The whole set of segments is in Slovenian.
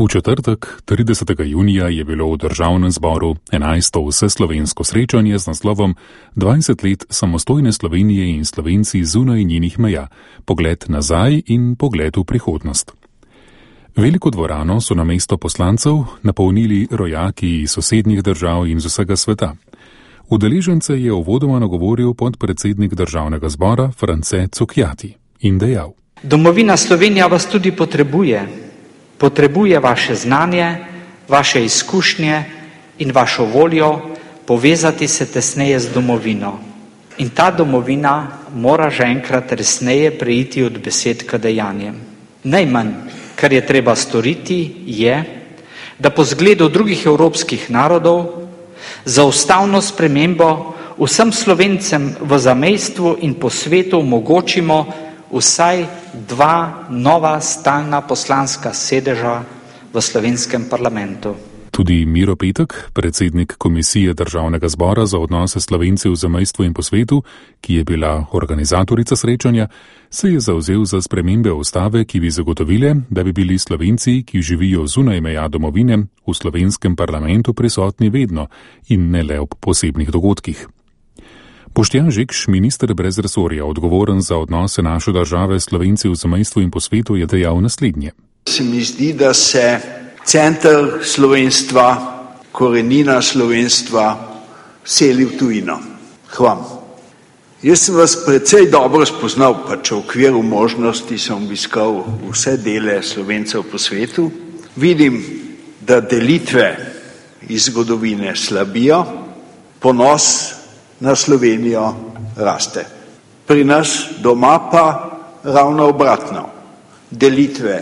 V četrtek, 30. junija, je bilo v Državnem zboru 11. vseslovensko srečanje z naslovom 20 let samostojne Slovenije in Slovenci zunaj njenih meja, pogled nazaj in pogled v prihodnost. Veliko dvorano so namesto poslancev napolnili rojaki iz sosednjih držav in z vsega sveta. Udeležence je uvodoma nagovoril podpredsednik Državnega zbora France Cukjati in dejal: Domovina Slovenija vas tudi potrebuje. Potrebuje vaše znanje, vaše izkušnje in vašo voljo povezati se tesneje z domovino. In ta domovina mora že enkrat resneje preiti od besed k dejanjem. Najmanj, kar je treba storiti, je, da po zgledu drugih evropskih narodov za ustavno spremembo vsem Slovencem v zamejstvu in po svetu omogočimo vsaj 2 nova stalna poslanska sedeža v slovenskem parlamentu. Tudi Miro Petek, predsednik Komisije Državnega zbora za odnose Slovencev v zamejstvu in po svetu, ki je bila organizatorica srečanja, se je zavzel za spremembe ustave, ki bi zagotovile, da bi bili Slovenci, ki živijo zunaj meja domovine, v slovenskem parlamentu prisotni vedno in ne le ob posebnih dogodkih. Boštjan Žekš, minister brez resorja, odgovoren za odnose naše države s Slovenci v zamejstvu in po svetu, je dejal naslednje. Se mi zdi, da se center slovenstva, korenina slovenstva seli v tujino. Hvala. Jaz sem vas precej dobro spoznal, pač v okviru možnosti sem obiskal vse dele Slovencev po svetu. Vidim, da delitve iz zgodovine slabijo, ponos na Slovenijo raste. Pri nas doma pa ravno obratno. Delitve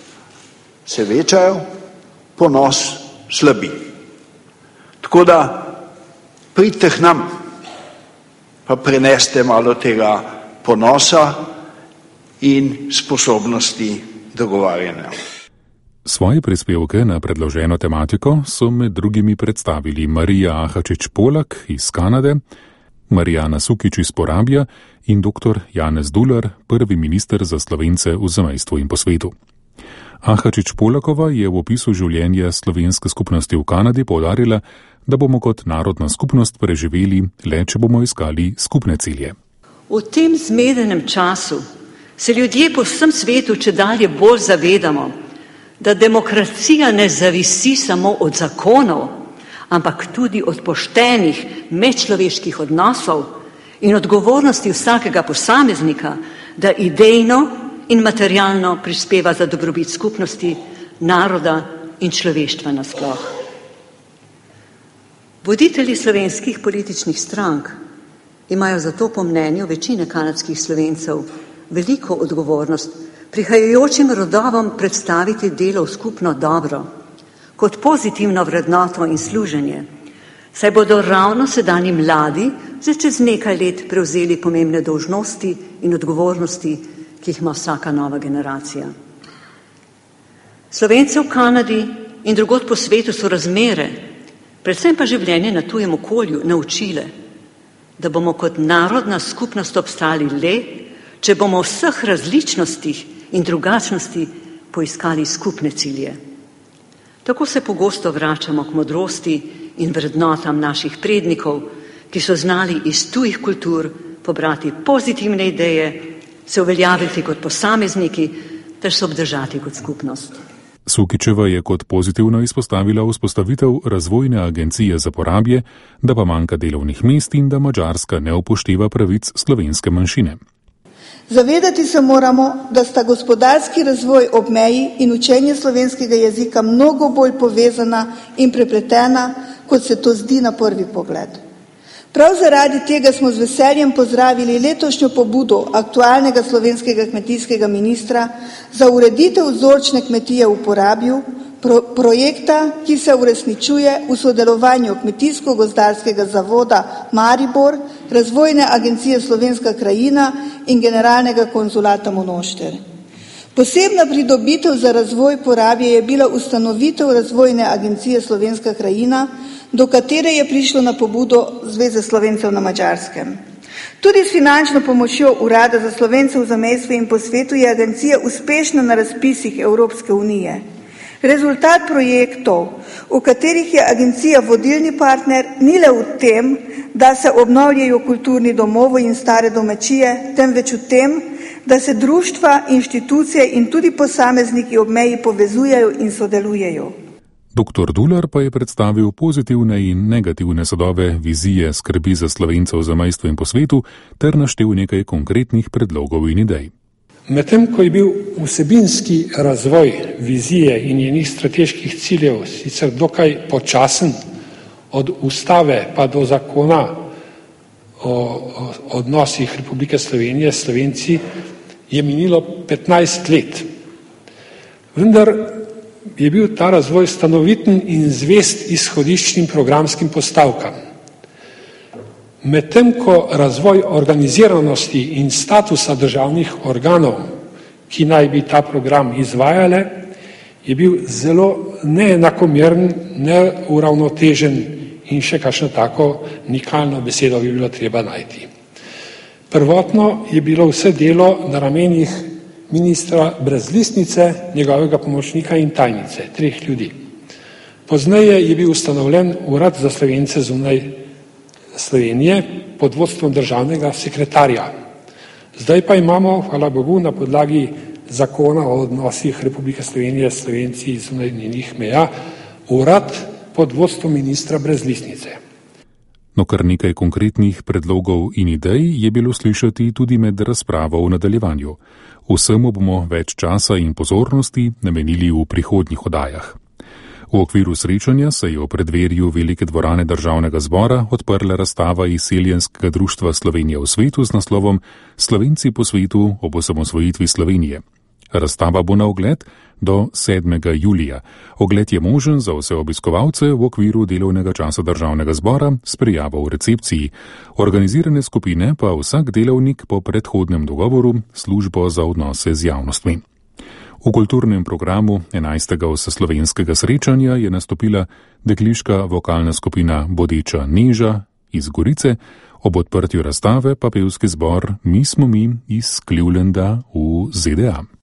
se večajo, ponos slabi. Tako da pridite k nam, pa preneste malo tega ponosa in sposobnosti dogovarjanja. Svoje prispevke na predloženo tematiko so med drugimi predstavili Marija Ahačič-Polak iz Kanade, Marijana Sukič iz Porabja in dr. Janez Dular, prvi minister za Slovence v zamejstvu in po svetu. Ahačič-Polakova je v opisu življenja slovenske skupnosti v Kanadi poudarila, da bomo kot narodna skupnost preživeli le, če bomo iskali skupne cilje. V tem zmedenem času se ljudje po vsem svetu čedalje bolj zavedamo, da demokracija ne zavisi samo od zakonov, ampak tudi od poštenih medčloveških odnosov in odgovornosti vsakega posameznika, da idejno in materialno prispeva za dobrobit skupnosti, naroda in človeštva nasploh. Voditelji slovenskih političnih strank imajo zato po mnenju večine kanadskih Slovencev veliko odgovornost prihajajočim rodovom predstaviti delo v skupno dobro kot pozitivno vrednoto in služenje, saj bodo ravno sedanji mladi že čez nekaj let prevzeli pomembne dolžnosti in odgovornosti, ki jih ima vsaka nova generacija. Slovenci v Kanadi in drugod po svetu so razmere, predvsem pa življenje na tujem okolju, naučile, da bomo kot narodna skupnost obstali le, če bomo v vseh različnostih in drugačnosti poiskali skupne cilje. Tako se pogosto vračamo k modrosti in vrednotam naših prednikov, ki so znali iz tujih kultur pobrati pozitivne ideje, se uveljaviti kot posamezniki ter se obdržati kot skupnost. Sukičeva je kot pozitivno izpostavila vzpostavitev razvojne agencije za Porabje, da pa manjka delovnih mest in da Madžarska ne upošteva pravic slovenske manjšine. Zavedati se moramo, da sta gospodarski razvoj ob meji in učenje slovenskega jezika mnogo bolj povezana in prepletena, kot se to zdi na prvi pogled. Prav zaradi tega smo z veseljem pozdravili letošnjo pobudo aktualnega slovenskega kmetijskega ministra za ureditev vzorčne kmetije v Porabju, projekta, ki se uresničuje v sodelovanju Kmetijsko-gozdarskega zavoda Maribor, Razvojne agencije Slovenska krajina in Generalnega konzulata Monošter. Posebna pridobitev za razvoj Porabje je bila ustanovitev Razvojne agencije Slovenska krajina, do katere je prišlo na pobudo Zveze Slovencev na Madžarskem. Tudi s finančno pomočjo Urada za Slovence v zamejstvu in po svetu je agencija uspešna na razpisih Evropske unije. Rezultat projektov, v katerih je agencija vodilni partner, ni le v tem, da se obnavljajo kulturni domovi in stare domačije, temveč v tem, da se društva, inštitucije in tudi posamezniki ob meji povezujejo in sodelujejo. Dr. Dular pa je predstavil pozitivne in negativne sadove vizije skrbi za Slovence v zamejstvu in po svetu ter naštel nekaj konkretnih predlogov in idej. Medtem ko je bil vsebinski razvoj vizije in njenih strateških ciljev sicer dokaj počasen, od ustave pa do zakona o odnosih Republike Slovenije s Slovenci, je minilo 15 let. Vendar je bil ta razvoj stanoviten in zvest izhodiščnim programskim postavkam. Medtem ko razvoj organiziranosti in statusa državnih organov, ki naj bi ta program izvajale, je bil zelo neenakomeren, neuravnotežen in še kakšno tako nikalno besedo bi bilo treba najti. Prvotno je bilo vse delo na ramenih ministra Brezlistnice, njegovega pomočnika in tajnice, 3 ljudi. Pozneje je bil ustanovljen Urad za Slovence zunaj Slovenije pod vodstvom državnega sekretarja. Zdaj pa imamo, hvala Bogu, na podlagi zakona o odnosih Republike Slovenije s Slovenci zunaj njenih meja, urad pod vodstvom ministra Brezlistnice. No, kar nekaj konkretnih predlogov in idej je bilo slišati tudi med razpravo v nadaljevanju. Vsemu bomo več časa in pozornosti namenili v prihodnjih oddajah. V okviru srečanja se je v predverju velike dvorane Državnega zbora odprla razstava Izseljenskega društva Slovenije v svetu z naslovom Slovenci po svetu ob osamosvojitvi Slovenije. Razstava bo na ogled do 7. julija. Ogled je možen za vse obiskovalce v okviru delovnega časa Državnega zbora s prijavo v recepciji. Organizirane skupine pa vsak delovnik po predhodnem dogovoru službo za odnose z javnostmi. V kulturnem programu 11. vseslovenskega srečanja je nastopila dekliška vokalna skupina Bodeča Neža iz Gorice, ob odprtju razstave pa pevski zbor Mi smo mi iz Clevelanda v ZDA.